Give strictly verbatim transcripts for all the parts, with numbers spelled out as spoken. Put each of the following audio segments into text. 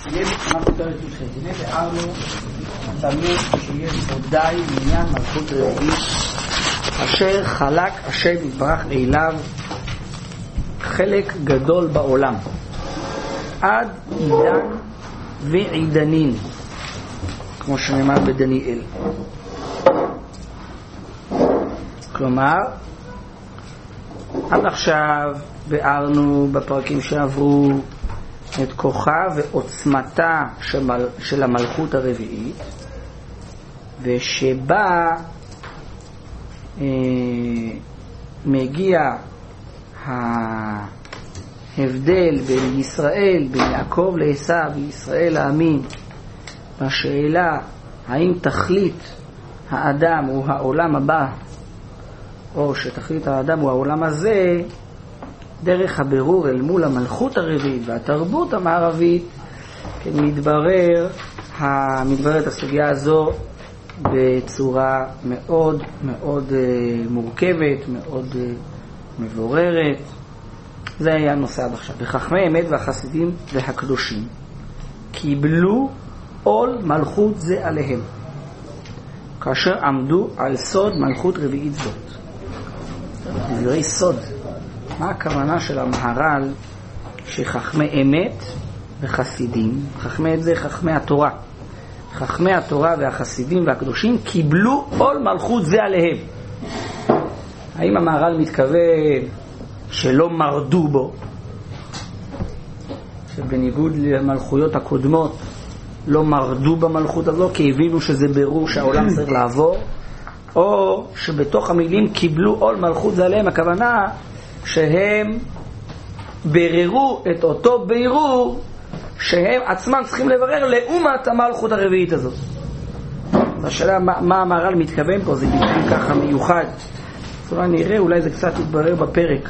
אנחנו פרק י"ח. הנה תיארנו תמיד שיש פה די לעניין מלכות רביעית אשר חלק השם יתברך אליו חלק גדול בעולם עד עידן ועידנין, כמו שנאמר בדניאל. כלומר, עד עכשיו ביארנו בפרקים שעברו את כוחה ועוצמתה של, מל... של המלכות הרביעית, ושבה אה, מגיע ההבדל בין ישראל, בין יעקב לעשיו וישראל להאמין בשאלה האם תכלית האדם הוא העולם הבא או שתכלית האדם הוא העולם הזה. דרך הבירור אל מול המלכות הרביעית והתרבות המערבית מתברר מתבררת הסוגיה הזו בצורה מאוד מאוד מורכבת, מאוד מבוררת. זה היה הנושא עד עכשיו. וחכמי אמת והחסידים והקדושים קיבלו עול מלכות זה עליהם כאשר עמדו על סוד מלכות רביעית זאת. דברי סוד, מה הכוונה של המהר"ל שחכמי אמת וחסידים, חכמי אמת זה חכמי התורה, חכמי התורה והחסידים והקדושים קיבלו עול מלכות זה עליהם? האם המהר"ל מתכוון שלא מרדו בו, שבניגוד למלכויות הקודמות לא מרדו במלכות הזו כי הבינו שזה ברור שהעולם צריך לעבור, או שבתוך המילים קיבלו עול מלכות זה עליהם הכוונה שהם בררו את אותו בירור שהם עצמם צריכים לברר לעומת המלכות הרביעית הזאת? השאלה מה, מה המהר"ל מתכוון פה, זה ביטוי ככה מיוחד, אז אולי נראה, אולי זה קצת יתברר בפרק.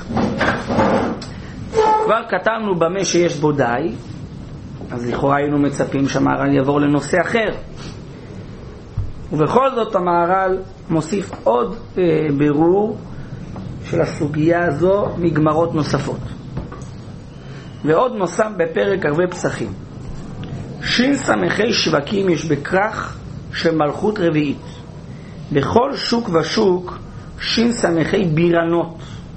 כבר כתבנו במה שיש בו די, אז לכאורה היינו מצפים שהמהר"ל יעבור לנושא אחר, ובכל זאת המהר"ל מוסיף עוד אה, בירור של הסוגיה הזו מגמרות נוספות. ועוד נוסף בפרק הרבה פסחים, שין סמכי שווקים יש בכרך של מלכות רביעית, בכל שוק ושוק שין סמכי בירנות,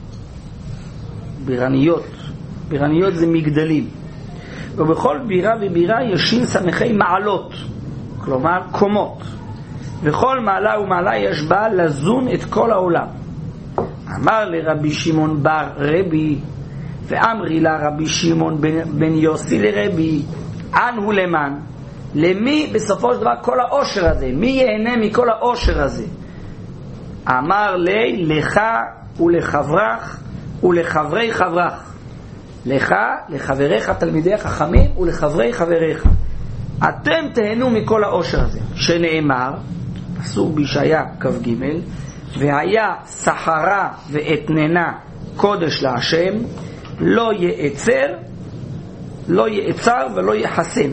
בירניות, בירניות זה מגדלים, ובכל בירה ובירה יש שין סמכי מעלות, כלומר קומות, וכל מעלה ומעלה יש בה לזון את כל העולם. אמר לרבי שמעון בר רבי, ואמרי לה רבי שמעון בן, בן יוסי לרבי, אן הוא למן, למי בסופו של דבר כל העושר הזה, מי ייהנה מכל העושר הזה? אמר לי, לך ולחברך ולחברי חברך, לך, לחבריך תלמידי חכמים ולחברי חבריך, אתם תהנו מכל העושר הזה, שנאמר פסוק בישעיה כ"ג, והיה סחרה ואתננה קודש להשם, לא יעצר, לא יעצר ולא יחסן.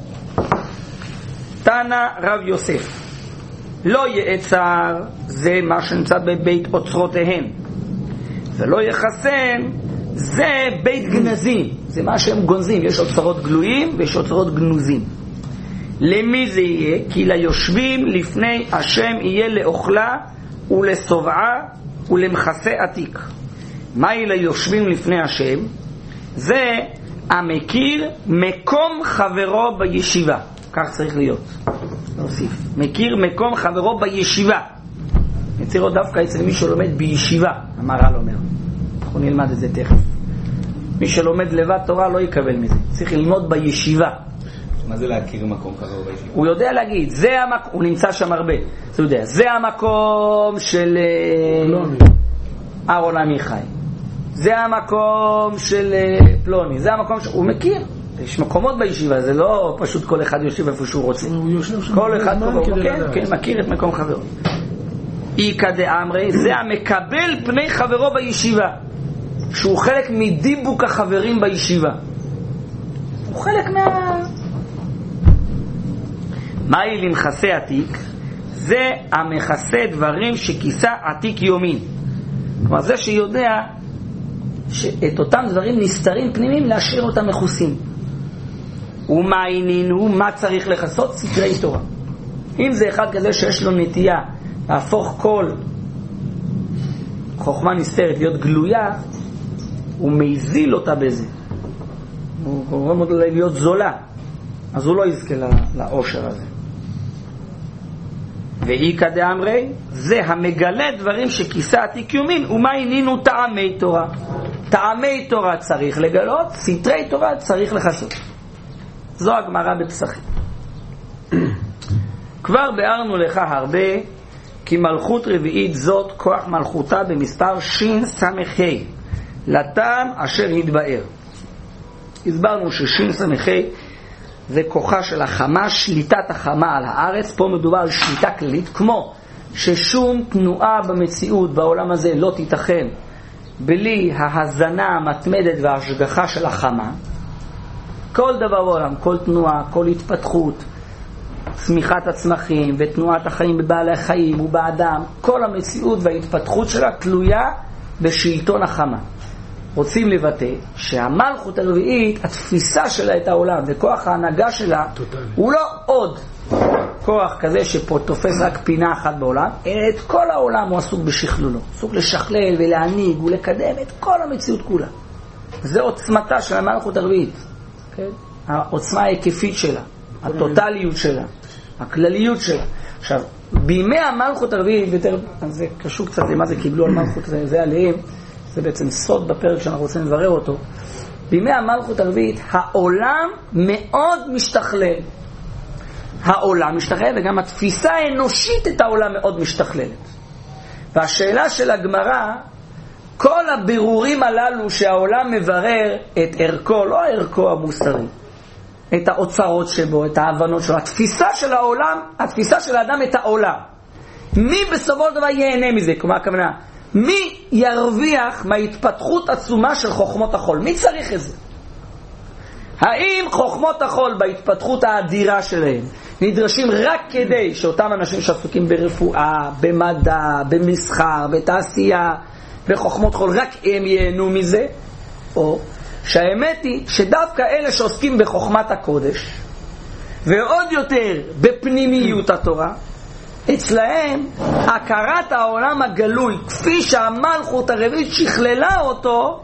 תנא רב יוסף, לא יעצר זה מה שנמצא בבית אוצרותיהם, ולא יחסן זה בית גנזים, זה מה שהם גונזים. יש אוצרות גלויים ויש אוצרות גנוזים. למי זה יהיה? כי ליושבים לפני השם יהיה לאוכלה ולסובעה ולמחסה עתיק. מהי ליושבים לפני השם? זה המכיר מקום חברו בישיבה. כך צריך להיות, להוסיף מכיר מקום חברו בישיבה. נצירו דווקא אצל מי שלומד בישיבה, המהר"ל אומר, אנחנו נלמד את זה תכף. מי שלומד לבד תורה לא יקבל מזה, צריך ללמוד בישיבה. מה זה להכיר מקום חברו בישיבה? הוא יודע להגיד, זה המקום, הוא נמצא שם הרבה, זה יודע, זה המקום של אהרון עמיחי, זה המקום של פלוני, זה המקום ש... הוא מכיר. יש מקומות בישיבה, זה לא פשוט כל אחד יושב איפה שהוא רוצה, כל אחד פה, כן, כן, מכיר את מקום חברו. איקא דאמרי, זה המקבל פני חברו בישיבה, שהוא חלק מדיבוק החברים בישיבה, הוא חלק מה... מהי למחסה עתיק? זה המחסה דברים שכיסה עתיק יומין, כלומר זה שיודע שאת אותם דברים נסתרים פנימים להשאיר אותם מחוסים. ומה עינינו, מה צריך לחסות? סתרי תורה. אם זה אחד כזה שיש לו נטייה להפוך כל חוכמה נסתרת להיות גלויה, הוא מייזיל אותה בזה, הוא גורם אותה להיות זולה, אז הוא לא יזכה לאושר הזה. ואיקא דאמרי, זה המגלה דברים שכיסה עתיקיומין, ומה עינינו? טעמי תורה. טעמי תורה צריך לגלות, סתרי תורה צריך לחסות. זו הגמרא בפסחים. כבר ביארנו לך הרבה, כי מלכות רביעית זאת כוח מלכותה במספר שין סמכי, לטעם אשר התבאר. הסברנו ששין סמכי זה כוחה של החמה, שליטת החמה על הארץ. פה מדובר על שליטה כללית, כמו ששום תנועה במציאות בעולם הזה לא תיתכן בלי ההזנה המתמדת וההשגחה של החמה. כל דבר בעולם, כל תנועה, כל התפתחות, צמיחת הצמחים ותנועת החיים בבעלי החיים ובאדם, כל המציאות וההתפתחות שלה תלויה בשלטון החמה. רוצים לבטא שהמלכות הרביעית, התפיסה שלה את העולם וכוח ההנהגה שלה טוטלי. הוא לא עוד כוח כזה שפה תופס רק פינה אחת בעולם, אלא את כל העולם הוא עסוק בשכלולו, עסוק לשכלל ולהנהיג ולקדם את כל המציאות כולה. זה עוצמתה של המלכות הרביעית, כן? העוצמה ההיקפית שלה, הטוטליות שלה, הכלליות שלה. עכשיו, בימי המלכות הרביעית, יותר, זה קשור קצת למה זה קיבלו על מלכות, זה, זה עליהם, זה בעצם סוד בפרק שאנחנו רוצים לברר אותו. בימי המלכות הרביעית העולם מאוד משתכלל. העולם משתכלל, וגם התפיסה האנושית את העולם מאוד משתכללת. והשאלה של הגמרא, כל הבירורים הללו שהעולם מברר את ערכו, לא ערכו המוסרי, את האוצרות שבו, את ההבנות שלו, התפיסה של העולם, התפיסה של האדם את העולם. מי בסופו של דבר ייהנה מזה? כלומר, הכוונה, מי ירוויח מההתפתחות עצומה של חוכמות החול? מי צריך את זה? האם חוכמות החול בהתפתחות האדירה שלהם נדרשים רק כדי שאותם אנשים שעסוקים ברפואה, במדע, במסחר, בתעשייה, בחוכמות חול, רק הם ייהנו מזה? או שהאמת היא שדווקא אלה שעוסקים בחוכמת הקודש ועוד יותר בפנימיות התורה, אצלהם הכרת העולם הגלוי כפי שהמלכות הרביעית שכללה אותו,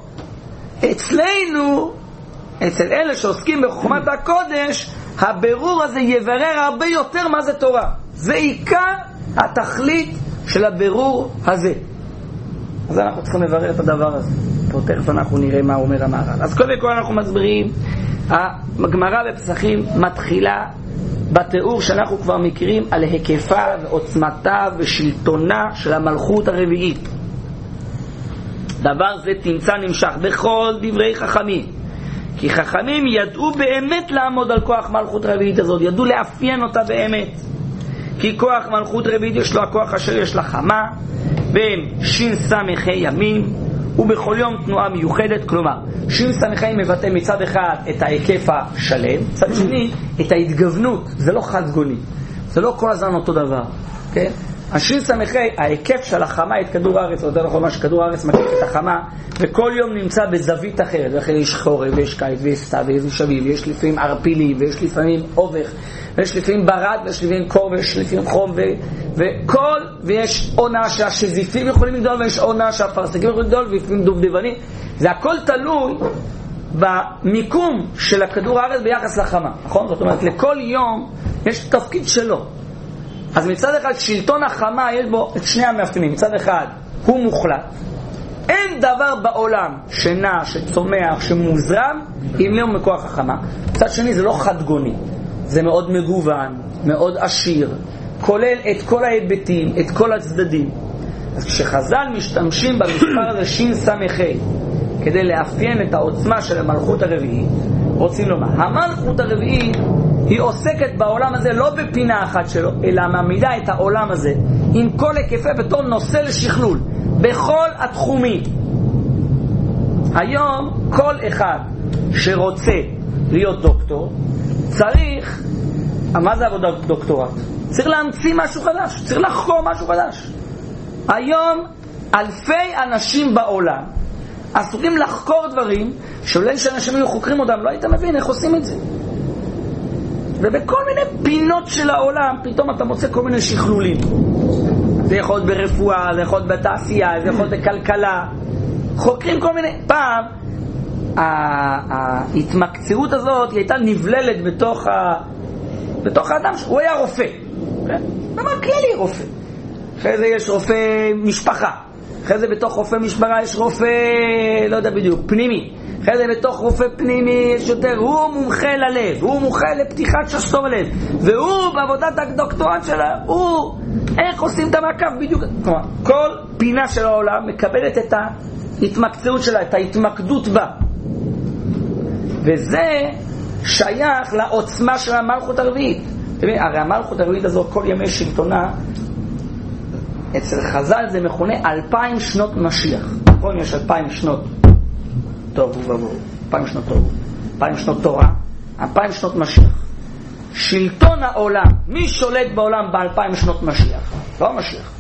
אצלנו, אצל אלה שעוסקים בחוכמת הקודש, הבירור הזה יברר הרבה יותר מה זה תורה. זה עיקר התכלית של הבירור הזה. אז אנחנו צריכים לברר את הדבר הזה. פה תכף אנחנו נראה מה אומר המהר"ל. אז קודם כל אנחנו מסבירים, הגמרא בפסחים מתחילה בתיאור שאנחנו כבר מכירים על היקפה ועוצמתה ושלטונה של המלכות הרביעית. דבר זה תמצא נמשך בכל דברי חכמים, כי חכמים ידעו באמת לעמוד על כוח מלכות רביעית הזאת, ידעו לאפיין אותה באמת. כי כוח מלכות רביעית יש לו הכוח אשר יש לה חמה, והם שין סמכי ימים, ובכל יום תנועה מיוחדת. כלומר, שין סמכי מבטא מצד אחד את ההיקף השלם, מצד שני את ההתגוונות. זה לא חד סגולי, זה לא כל הזמן אותו דבר, כן? השין סמכי, ההיקף של החמה את כדור הארץ, או יותר נכון מה שכדור הארץ מקיף את החמה, וכל יום נמצא בזווית אחרת. לכן יש חורף ויש קיץ ויש סתיו ויש שביל, ויש לפעמים ערפילים ויש לפעמים אובך, ויש לפעמים ברד ויש לפעמים קור ויש לפעמים חום ו... וכל, ויש עונה שהשזיפים יכולים לגדול ויש עונה שהפרסקים יכולים לגדול ולפעמים דובדבנים. זה הכל תלוי במיקום של הכדור הארץ ביחס לחמה, נכון? זאת אומרת, לכל יום יש תפקיד שלו. אז מצד אחד שלטון החמה יש בו את שני המאפיינים. מצד אחד הוא מוחלט, אין דבר בעולם שנע, שצומח, שמוזרם אם לא מכוח החמה. מצד שני זה לא חדגוני, זה מאוד מגוון, מאוד עשיר, כולל את כל ההיבטים, את כל הצדדים. אז כשחז"ל משתמשים במספר הזה שין סמכי כדי לאפיין את העוצמה של המלכות הרביעית, רוצים לומר, המלכות הרביעית היא עוסקת בעולם הזה לא בפינה אחת שלו, אלא מעמידה את העולם הזה עם כל היקפי בתור נושא לשכלול בכל התחומים. היום כל אחד שרוצה להיות דוקטור צריך, מה זה עבודת דוקטורט? צריך להמציא משהו חדש, צריך לחקור משהו חדש. היום אלפי אנשים בעולם עסוקים לחקור דברים שאולי שאנשים היו חוקרים אותם לא היית מבין איך עושים את זה. ובכל מיני פינות של העולם פתאום אתה מוצא כל מיני שכלולים. זה יכול להיות ברפואה, זה יכול להיות בתעשייה, זה יכול להיות בכלכלה. חוקרים כל מיני... פעם ההתמקצעות הזאת היא הייתה נבללת בתוך ה... בתוך האדם, הוא היה רופא. למה כללי רופא? אחרי זה יש רופא משפחה. אחרי זה בתוך רופא משפחה יש רופא, לא יודע בדיוק, פנימי. אחרי זה בתוך רופא פנימי יש יותר, הוא מומחה ללב, הוא מומחה לפתיחת שסתום הלב. והוא בעבודת הדוקטורט שלה, הוא, איך עושים את המעקב בדיוק. כלומר, כל פינה של העולם מקבלת את ההתמקצעות שלה, את ההתמקדות בה. וזה שייך לעוצמה של המלכות הרביעית. הרי המלכות הרביעית הזו כל ימי שלטונה, אצל חז"ל זה מכונה אלפיים שנות משיח. נכון, יש אלפיים שנות טוב ובבור, אלפיים שנות טוב, אלפיים שנות תורה, אלפיים שנות משיח. שלטון העולם, מי שולט בעולם באלפיים שנות משיח? לא המשיח,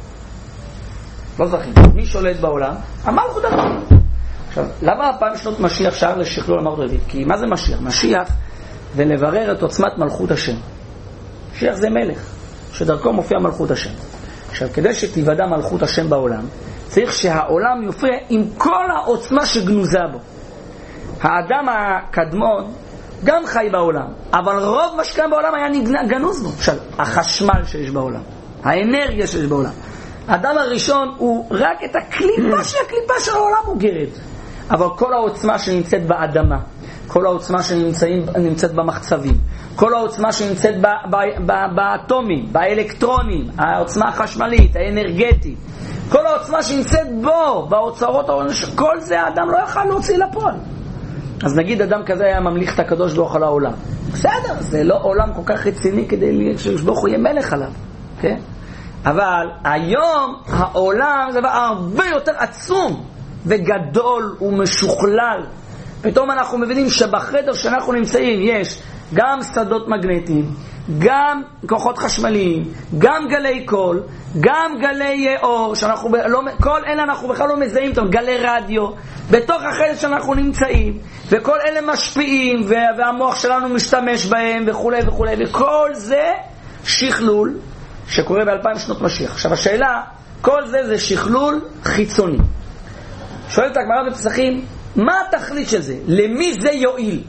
לא זכין. מי שולט בעולם? המלכות הרביעית. עכשיו, למה אלפיים שנות משיח שער לשכלול המלכות הרביעית? כי מה זה משיח? משיח זה לברר את עוצמת מלכות השם. משיח זה מלך שדרכו מופיע מלכות השם. עכשיו, כדי שתיוודע מלכות השם בעולם, צריך שהעולם יופיע עם כל העוצמה שגנוזה בו. האדם הקדמון גם חי בעולם, אבל רוב מה שקיים בעולם היה גנוז בו. עכשיו, החשמל שיש בעולם, האנרגיה שיש בעולם. האדם הראשון הוא רק את הקליפה של הקליפה של העולם הוא גרד. אבל כל העוצמה שנמצאת באדמה, כל העוצמה שנמצאת במחצבים, כל העוצמה שנמצאת באטומים, באלקטרונים, העוצמה החשמלית, האנרגטית, כל העוצמה שנמצאת בו, באוצרות העונש, כל זה האדם לא יכל להוציא לפועל. אז נגיד אדם כזה היה ממליך את הקדוש ברוך על העולם. בסדר, זה לא עולם כל כך רציני כדי שברוך הוא יהיה מלך עליו. כן? אבל היום העולם זה הרבה יותר עצום וגדול ומשוכלל. פתאום אנחנו מבינים שבחדר שאנחנו נמצאים יש גם שדות מגנטיים, גם כוחות חשמליים, גם גלי קול, גם גלי אור, שאנחנו לא, כל אלה אנחנו בכלל לא מזהים אותם, גלי רדיו, בתוך החדר שאנחנו נמצאים, וכל אלה משפיעים, והמוח שלנו משתמש בהם, וכו' וכו', וכל זה שכלול שקורה באלפיים שנות משיח. עכשיו השאלה, כל זה זה שכלול חיצוני. שואלת הגמרא בפסחים, מה התכלית של זה? למי זה יועיל?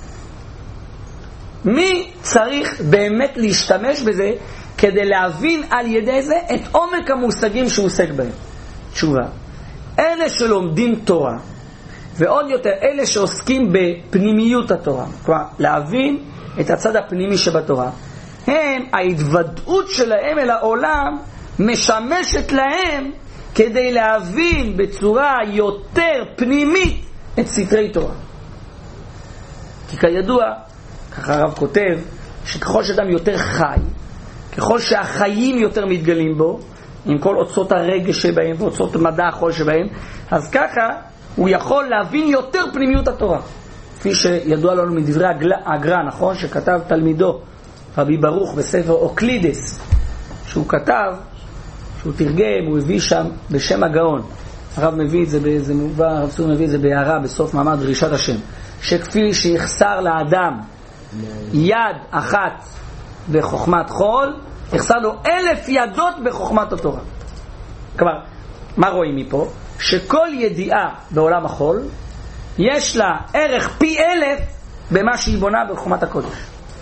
מי צריך באמת להשתמש בזה כדי להבין על ידי זה את עומק המושגים שהוא עוסק בהם? תשובה, אלה שלומדים תורה, ועוד יותר אלה שעוסקים בפנימיות התורה, כלומר להבין את הצד הפנימי שבתורה, הם, ההתוודעות שלהם אל העולם משמשת להם כדי להבין בצורה יותר פנימית את סתרי תורה. כי כידוע, ככה הרב כותב, שככל שאדם יותר חי, ככל שהחיים יותר מתגלים בו, עם כל אוצרות הרגש שבהם ואוצרות מדע החול שבהם, אז ככה הוא יכול להבין יותר פנימיות התורה. כפי שידוע לנו מדברי הגר"א, נכון? שכתב תלמידו רבי ברוך בספר אוקלידס, שהוא כתב, שהוא תרגם, הוא הביא שם בשם הגאון. הרב מביא את זה באיזה מובא, הרב צור מביא את זה בהערה בסוף מעמד דרישת השם, שכפי שיחסר לאדם יד אחת בחוכמת חול, יחסר לו אלף ידות בחוכמת התורה. כלומר, מה רואים מפה? שכל ידיעה בעולם החול יש לה ערך פי אלף במה שהיא בונה בחוכמת הקודש.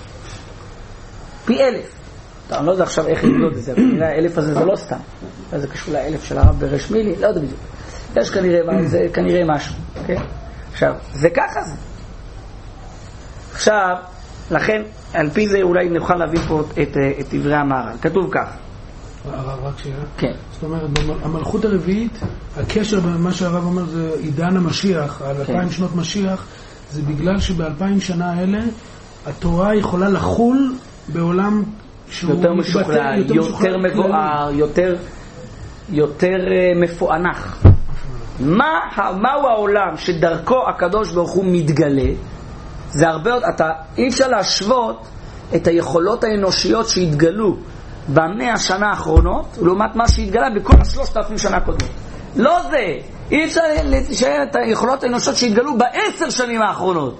פי אלף. אני לא יודע עכשיו איך לבדוק את זה, כנראה האלף הזה זה לא סתם. זה קשור לאלף של הרב ברש מילי, לא יודע בדיוק. יש כנראה, זה כנראה משהו. אוקיי? עכשיו, זה ככה זה. עכשיו, לכן, על פי זה אולי נוכל להביא פה את, את דברי המהר"ל. כתוב כך. רק שאלה? כן. זאת אומרת, המלכות הרביעית, הקשר בין מה שהרב אומר זה עידן המשיח, על אלפיים כן. שנות משיח, זה בגלל שבאלפיים שנה האלה, התורה יכולה לחול בעולם שהוא יותר משוכלל, יותר, יותר מבואר, יותר, יותר מפוענח. מה, מהו העולם שדרכו הקדוש ברוך הוא מתגלה? זה הרבה עוד, אתה, אי אפשר להשוות את היכולות האנושיות שהתגלו במאה השנה האחרונות, לעומת מה שהתגלה בכל השלושת אלפים שנה קודמות. לא זה, אי אפשר לשאר את היכולות האנושיות שהתגלו בעשר שנים האחרונות,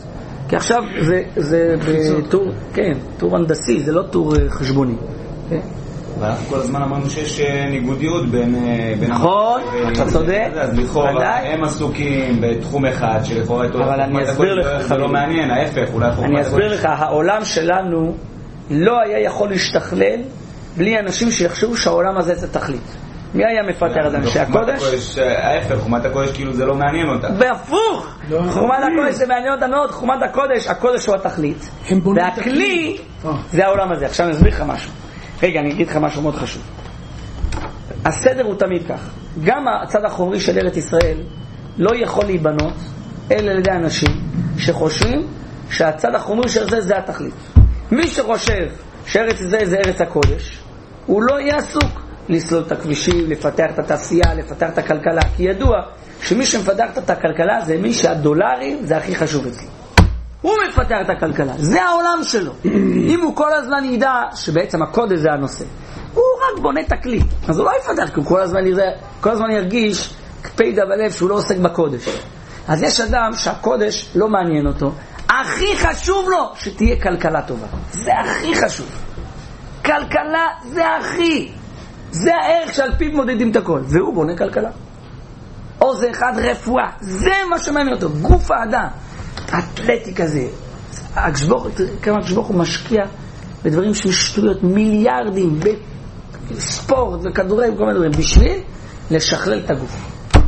כי עכשיו זה, זה בטור, כן, טור הנדסי, זה לא טור חשבוני. כן? ואנחנו כל הזמן אמרנו שיש ניגודיות בין... נכון, אתה צודק. אז לכאורה הם עסוקים בתחום אחד שלכאורה... אבל אני אסביר לך... זה לא מעניין, ההפך, אולי... אני אסביר לך, העולם שלנו לא היה יכול להשתכלל בלי אנשים שיחשבו שהעולם הזה זה תכלית. מי היה מפתח את אנשי הקודש? ההפך, חומת הקודש כאילו זה לא מעניין אותה. בהפוך! חומת הקודש זה מעניין אותה מאוד, חומת הקודש, הקודש הוא התכלית. והכלי זה העולם הזה. עכשיו אני אסביר לך משהו. רגע, אני אגיד לך משהו מאוד חשוב. הסדר הוא תמיד כך. גם הצד החומרי של ארץ ישראל לא יכול להיבנות אלא על ידי אנשים שחושבים שהצד החומרי של זה זה התכלית. מי שחושב שארץ ישראל זה ארץ הקודש, הוא לא יהיה עסוק לסלול את הכבישים, לפתח את התעשייה, לפתח את הכלכלה. כי ידוע שמי שמפתח את הכלכלה זה מי שהדולרים זה הכי חשוב אצלי. הוא מפתח את הכלכלה, זה העולם שלו. אם הוא כל הזמן ידע שבעצם הקודש זה הנושא, הוא רק בונה את הכלי, אז הוא לא יפתח, כי הוא כל הזמן, יראה, כל הזמן ירגיש קפידה בלב שהוא לא עוסק בקודש. אז יש אדם שהקודש לא מעניין אותו, הכי חשוב לו שתהיה כלכלה טובה. זה הכי חשוב. כלכלה זה הכי. זה הערך שעל פיו מודדים את הכל. והוא בונה כלכלה. או זה אחד רפואה. זה מה שמעניין אותו. גוף האדם. אתלטיקה זה. כמה הקשבוך הוא משקיע בדברים של שטויות. מיליארדים בספורט וכדורי וכל מיני דברים. בשביל לשכלל את הגוף.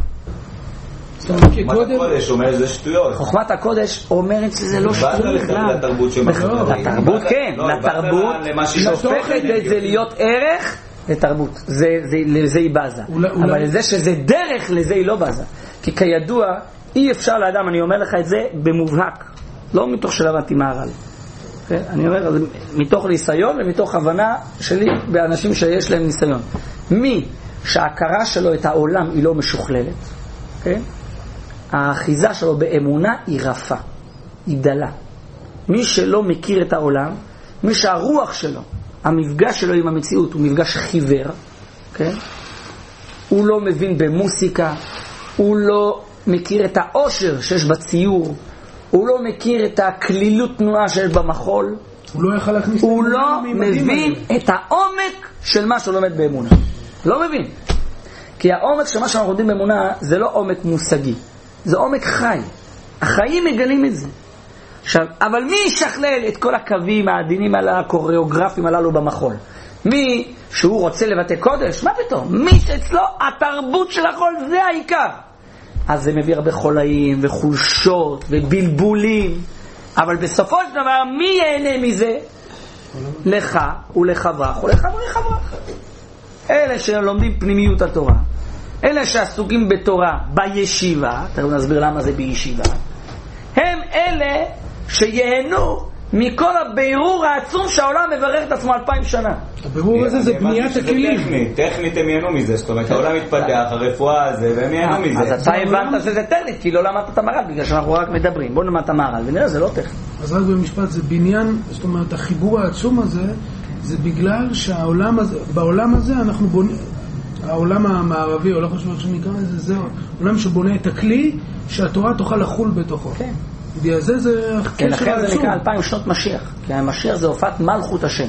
חוכמת הקודש אומרת זה שטויות. חוכמת הקודש אומרת שזה לא שטויות בכלל. לתרבות שמחלטת. לתרבות כן, לתרבות שהופכת את זה להיות ערך לתרבות. לזה היא בזה. אבל לזה שזה דרך, לזה היא לא בזה. כי כידוע, אי אפשר לאדם, אני אומר לך את זה במובהק. לא מתוך שלבתי מהר"ל. אני אומר, מתוך ניסיון ומתוך הבנה שלי באנשים שיש להם ניסיון. מי שההכרה שלו את העולם היא לא משוכללת, כן? האחיזה שלו באמונה היא רפה, היא דלה. מי שלא מכיר את העולם, מי שהרוח שלו, המפגש שלו עם המציאות הוא מפגש חיוור, כן? הוא לא מבין במוסיקה, הוא לא מכיר את העושר שיש בציור, הוא לא מכיר את הכלילות תנועה שיש במחול, הוא לא, יכול להכניס הוא לא מבין את העומק של מה שהוא לומד באמונה. לא מבין. כי העומק של מה שאנחנו לומדים באמונה זה לא עומק מושגי. זה עומק חי. החיים מגלים את זה. עכשיו, אבל מי ישכלל את כל הקווים העדינים על הקוריאוגרפים הללו במחול? מי שהוא רוצה לבטא קודש? מה פתאום? מי שאצלו התרבות של החול זה העיקר. אז זה מביא הרבה חולאים וחולשות ובלבולים. אבל בסופו של דבר, מי ייהנה מזה? לך ולחברך ולחברי חברך. אלה שלומדים פנימיות התורה. אלה שעסוקים בתורה בישיבה, תראו נסביר למה זה בישיבה, הם אלה שיהנו מכל הבירור העצום שהעולם מברך את עצמו אלפיים שנה. הבירור הזה זה בניית הכלים. טכנית, טכנית הם ייהנו מזה, זאת אומרת העולם מתפתח, הרפואה הזה, והם ייהנו מזה. אז אתה הבנת שזה טכנית, כי לא למדת את המהר"ל, בגלל שאנחנו רק מדברים. בואו נלמד את המהר"ל, ונראה, זה לא טכנית. אז רק במשפט, זה בניין, זאת אומרת, החיבור העצום הזה, זה בגלל שהעולם הזה, בעולם הזה אנחנו בונים, העולם המערבי, או לא חשוב איך שנקרא לזה, זה עולם שבונה את הכלי שהתורה תוכל לחול בתוכו. כן. זה זה כן, לכן זה נקרא אלפיים שנות משיח, כי המשיח זה הופעת מלכות השם.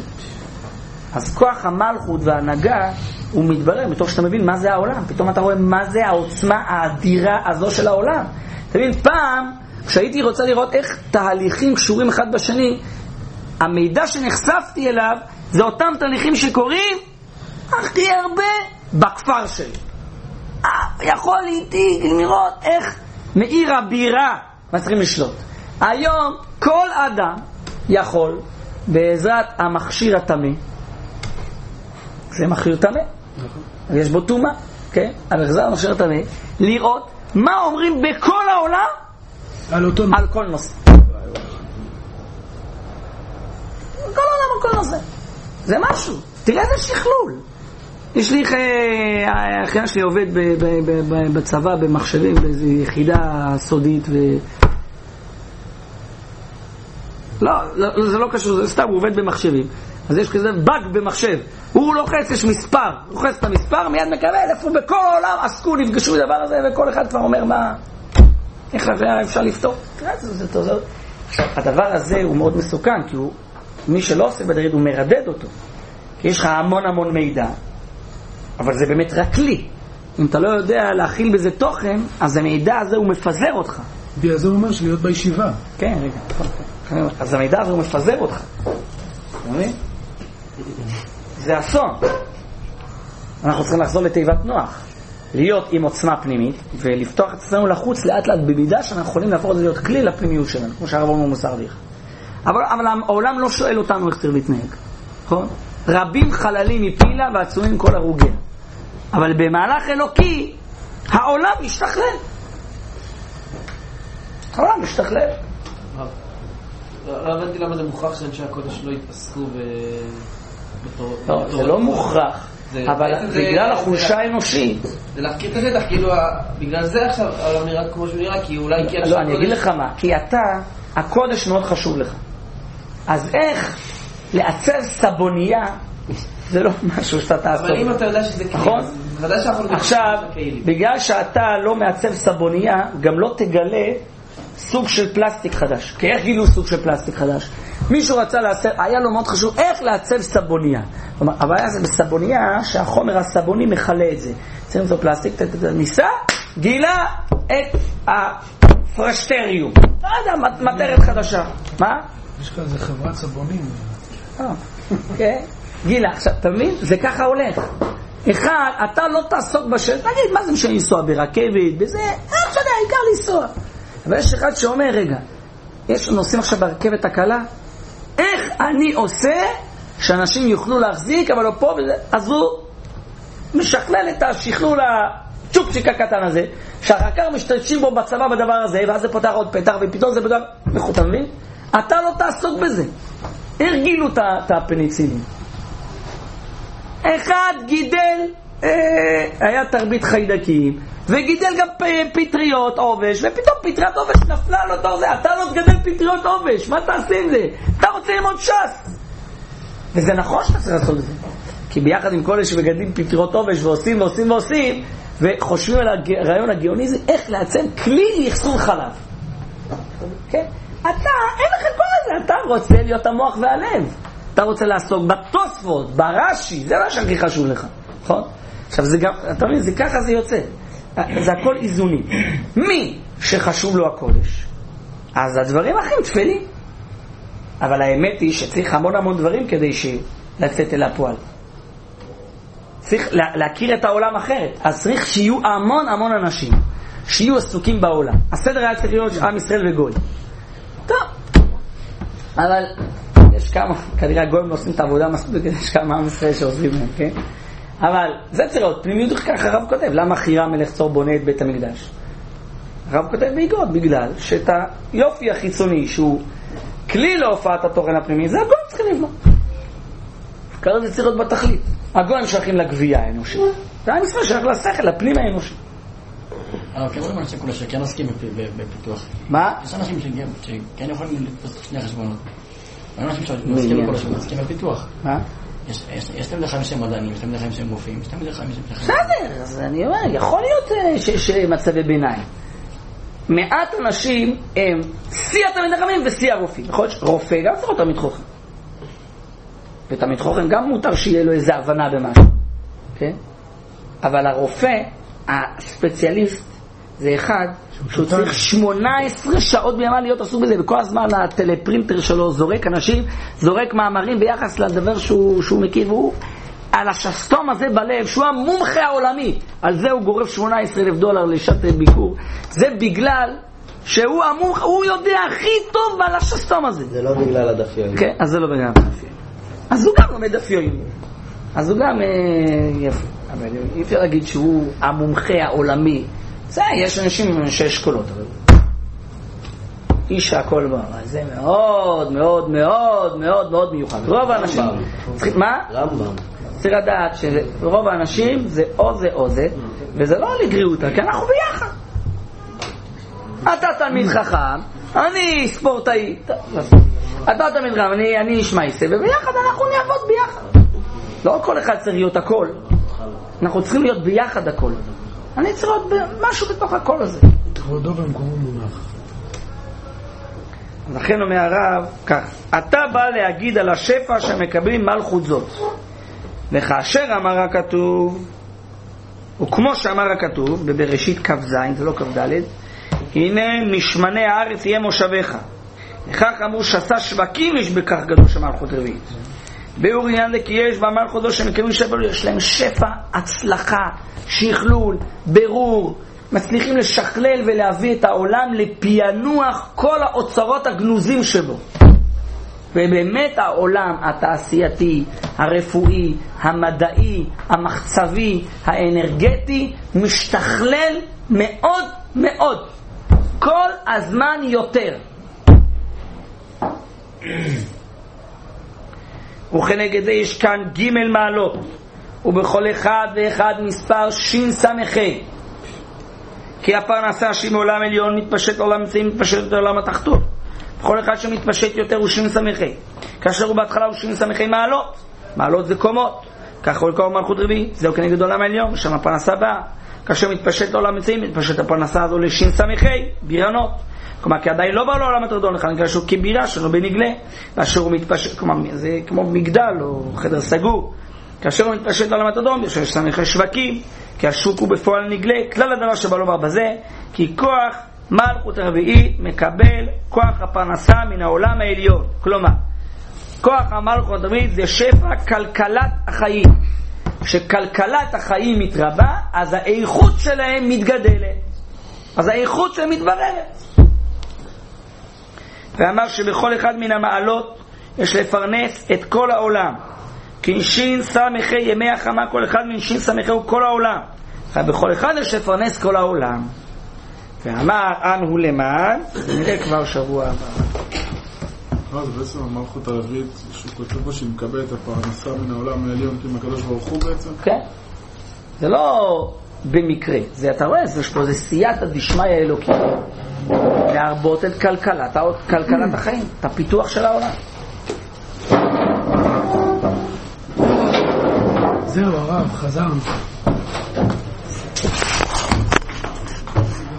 אז כוח המלכות וההנהגה הוא מתברר מתוך שאתה מבין מה זה העולם. פתאום אתה רואה מה זה העוצמה האדירה הזו של העולם. אתה מבין, פעם כשהייתי רוצה לראות איך תהליכים קשורים אחד בשני, המידע שנחשפתי אליו זה אותם תהליכים שקורים הכי הרבה בכפר שלי. יכול איתי לראות איך מעיר הבירה מצליחים לשלוט. היום כל אדם יכול בעזרת המכשיר התמי, זה מכשיר תמי, יש בו תומה, כן? אבל בעזרת המכשיר התמי, לראות מה אומרים בכל העולם על, אותו... על כל נושא. כל העולם על כל נושא. זה משהו. תראה איזה שכלול. יש לי האחיין שלי עובד בצבא במחשבים באיזו יחידה סודית ו... לא, לא, זה לא קשור, זה סתם, הוא עובד במחשבים. אז יש כזה באג במחשב. הוא לוחץ, יש מספר. הוא לוחץ את המספר, מיד מקבל, איפה בכל העולם עסקו, נפגשו לדבר הזה, וכל אחד כבר אומר מה... איך אפשר לפתור? תראה, זה, זה, זה, עכשיו, הדבר הזה הוא מאוד מסוכן, כי הוא, מי שלא עושה בדרית הוא מרדד אותו. כי יש לך המון המון מידע, אבל זה באמת רק כלי. אם אתה לא יודע להכיל בזה תוכן, אז המידע הזה הוא מפזר אותך. בגלל זה הוא אומר שלהיות בישיבה. כן, רגע. אז המידע הזה הוא מפזר אותך. זה אסון. אנחנו צריכים לחזור לתיבת נוח. להיות עם עוצמה פנימית, ולפתוח את עצמנו לחוץ לאט לאט במידה שאנחנו יכולים להפוך את זה להיות כלי לפנימיות שלנו, כמו שהרב אומר מוסר דרך. אבל, אבל העולם לא שואל אותנו איך צריך להתנהג. נכון? רבים חללים מפילה ועצומים כל הרוגיה. אבל במהלך אלוקי, העולם משתכלל. העולם משתכלל. לא הבנתי למה זה מוכרח שאנשי הקודש לא יתעסקו בתור... לא, זה לא מוכרח. אבל בגלל החולשה האנושית. זה להפקיר את השטח, כאילו בגלל זה עכשיו העולם נראה כמו שהוא נראה, כי אולי... לא, אני אגיד לך מה, כי אתה, הקודש מאוד חשוב לך. אז איך לעצב סבונייה, זה לא משהו שאתה תעשו. אבל אם אתה יודע שזה כאילו, נכון? ודאי שאנחנו... עכשיו, בגלל שאתה לא מעצב סבונייה, גם לא תגלה סוג של פלסטיק חדש. כי איך גילו סוג של פלסטיק חדש? מישהו רצה לעצב, היה לו מאוד חשוב איך לעצב סבונייה. כלומר, הבעיה זה בסבונייה שהחומר הסבוני מחלה את זה. צריכים למצוא פלסטיק, ניסה, גילה את הפרשטריום. לא יודע, מטרת חדשה. מה? יש כאן איזה חברת סבונים. כן. גילה, עכשיו, אתה מבין? זה ככה הולך. אחד, אתה לא תעסוק בשל, תגיד, מה זה משנה לנסוע ברכבת, בזה, איך משנה, העיקר לנסוע. אבל יש אחד שאומר, רגע, יש נוסעים עכשיו ברכבת הקלה, איך אני עושה שאנשים יוכלו להחזיק, אבל לא פה וזה, אז הוא משכלל את השכלול הצ'ופצ'יק הקטן הזה, שאחר כך משתמשים בו בצבא בדבר הזה, ואז זה פותח עוד פתח, ופתאום זה בגלל, אתה מבין? אתה לא תעסוק בזה. איך גילו את הפניצילין? אחד גידל, אה, היה תרבית חיידקים, וגידל גם פטריות עובש, ופתאום פטריית עובש נפלה לו תור זה, אתה לא תגדל פטריות עובש, מה תעשה עם זה? אתה רוצה ללמוד ש"ס. וזה נכון שאתה צריך לעשות את זה, כי ביחד עם כל אלה שמגדלים פטריות עובש ועושים ועושים ועושים, וחושבים על הרעיון הגאוני זה איך לעצם כלי לאחסון חלב. כן? אתה, אין לך כל זה, אתה רוצה להיות המוח והלב. אתה רוצה לעסוק בתוספות, ברש"י, זה מה שהכי חשוב לך, נכון? עכשיו זה גם, אתה מבין, זה ככה זה יוצא. זה הכל איזונים. מי שחשוב לו הקודש, אז הדברים הכי תפלים. אבל האמת היא שצריך המון המון דברים כדי לצאת אל הפועל. צריך להכיר את העולם אחרת. אז צריך שיהיו המון המון אנשים שיהיו עסוקים בעולם. הסדר היה צריך להיות עם ישראל וגוי. טוב. אבל יש כמה, כנראה הגויים לא עושים את העבודה מספיק, יש כמה עם ישראל שעוזבים להם, כן? אבל זה צריך להיות פנימיות, ככה הרב כותב, למה חירם מלך צור בונה את בית המקדש? הרב כותב ביגוד, בגלל שאת היופי החיצוני שהוא כלי להופעת התוכן הפנימי, זה הגויים צריכים לבנות. ככה זה צריך להיות בתכלית. הגויים שייכים לגבייה האנושית, והעם ישראל שייך לשכל, לפנים האנושי. אבל כן רואים אנשים כולה שכן עוסקים בפיתוח. מה? יש אנשים שכן יכולים לתפוס שני חשבונות. יש אנשים שעוסקים בכל השבוע, עוסקים בפיתוח. מה? יש תמיד לחיים שהם מדענים, יש תמיד לחיים שהם רופאים, יש תמיד לחיים שהם... בסדר, אז אני אומר, יכול להיות שיש מצבי ביניים. מעט אנשים הם שיא התלמידי חכמים ושיא הרופאים. יכול להיות רופא גם צריך להיות תלמיד חכם. ותלמיד חכם גם מותר שיהיה לו איזו הבנה במשהו. כן? אבל הרופא, הספציאליסט, זה אחד שהוא צריך שמונה עשרה שעות בימה להיות עסוק בזה, וכל הזמן הטלפרינטר שלו זורק אנשים, זורק מאמרים ביחס לדבר שהוא, שהוא מכיר, והוא על השסתום הזה בלב, שהוא המומחה העולמי, על זה הוא גורף שמונה עשרה אלף דולר לשעת ביקור. זה בגלל שהוא המומח, הוא יודע הכי טוב על השסתום הזה. זה לא בגלל הדף יואים. כן, אז זה לא בגלל הדף יואים. אז הוא גם לומד דף יואים. אז הוא גם יפה. אבל אי אפשר להגיד שהוא המומחה העולמי. זה, יש אנשים עם שש קולות, אבל איש הכל בא, זה מאוד מאוד מאוד מאוד מאוד מיוחד. רוב האנשים, מה? רמב"ם. צריך לדעת שרוב האנשים זה או זה או זה, וזה לא לגריעותה, כי אנחנו ביחד. אתה תלמיד חכם, אני ספורטאי, אתה תלמיד חכם, אני איש מייסה, וביחד אנחנו נעבוד ביחד. לא כל אחד צריך להיות הכל, אנחנו צריכים להיות ביחד הכל. אני צריך להיות משהו בתוך הכל הזה. כבודו במקומו מונח. לכן אומר הרב כך, אתה בא להגיד על השפע שמקבלים מלכות זאת, וכאשר אמר הכתוב, וכמו שאמר הכתוב בבראשית כ"ז, זה לא כ"ד, הנה משמני הארץ יהיה מושבך, וכך אמרו שעשה שווקים יש בכך גדול של מלכות רביעית. באור עניין לכי יש במלכות זאת שמקבלים שפע, יש להם שפע, הצלחה, שכלול, ברור, מצליחים לשכלל ולהביא את העולם לפענוח כל האוצרות הגנוזים שבו. ובאמת העולם התעשייתי, הרפואי, המדעי, המחצבי, האנרגטי משתכלל מאוד מאוד, כל הזמן יותר. וכנגד זה יש כאן ג' מעלות, ובכל אחד ואחד מספר שין סמכי, כי הפרנסה שהיא מעולם עליון מתפשט לעולם אמצעי, מתפשט לעולם התחתון. בכל אחד שמתפשט יותר הוא שין סמכי, כאשר הוא בהתחלה הוא שין סמכי מעלות, מעלות זה קומות, כך הוא לקרוא מלכות רביעית, זהו כנגד עולם העליון, ושם הפרנסה באה. כאשר מתפשט לעולם אמצעי, מתפשט הפרנסה הזו לשין סמכי, בירנות, כלומר כי עדיין לא בא לעולם התחתון, לכן נקרא שהוא כבירה שלו בנגלה, כאשר הוא מתפשט, כלומר זה כמו מגדל או חדר סגור, כאשר הוא מתפשט לעולם התחתון יש סמכי שווקים, כי השוק הוא בפועל נגלה. כלל הדבר שבא לומר בזה, כי כוח מלכות הרביעית מקבל כוח הפרנסה מן העולם העליון, כלומר כוח המלכות הרביעית זה שפע כלכלת החיים. כשכלכלת החיים מתרבה, אז האיכות שלהם מתגדלת, אז האיכות שלהם מתבררת. ואמר שבכל אחד מן המעלות יש לפרנס את כל העולם, כי שין סמכי ימי החמה, כל אחד מן שין סמכי הוא כל העולם, ובכל אחד יש לפרנס כל העולם. ואמר אנו למען, נראה כבר שבוע הבא. זה בעצם המלכות הרביעית שהוא כותב בו שהיא מקבלת הפרנסה מן העולם העליון כי מהקדוש ברוך הוא בעצם? כן, זה לא במקרה, זה אתה רואה, יש פה זה סייעתא דשמיא אלוקית להרבות את כלכלת, כלכלת החיים, את הפיתוח של העולם. זהו הרב, חזרנו.